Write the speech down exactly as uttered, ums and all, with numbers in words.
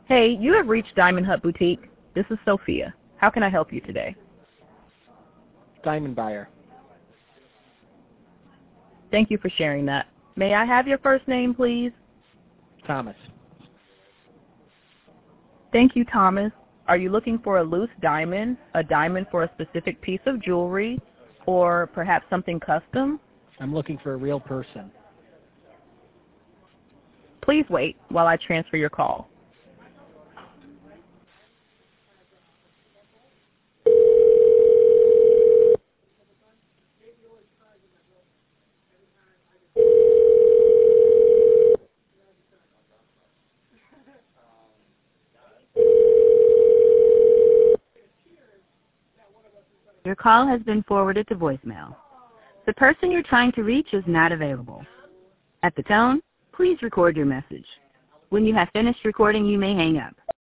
Hey, you have reached Diamond Hut Boutique. This is Sophia. How can I help you today? Diamond buyer. Thank you for sharing that. May I have your first name, please? Thomas. Thank you, Thomas. Are you looking for a loose diamond, a diamond for a specific piece of jewelry, or perhaps something custom? I'm looking for a real person. Please wait while I transfer your call. Your call has been forwarded to voicemail. The person you're trying to reach is not available. At the tone, please record your message. When you have finished recording, you may hang up.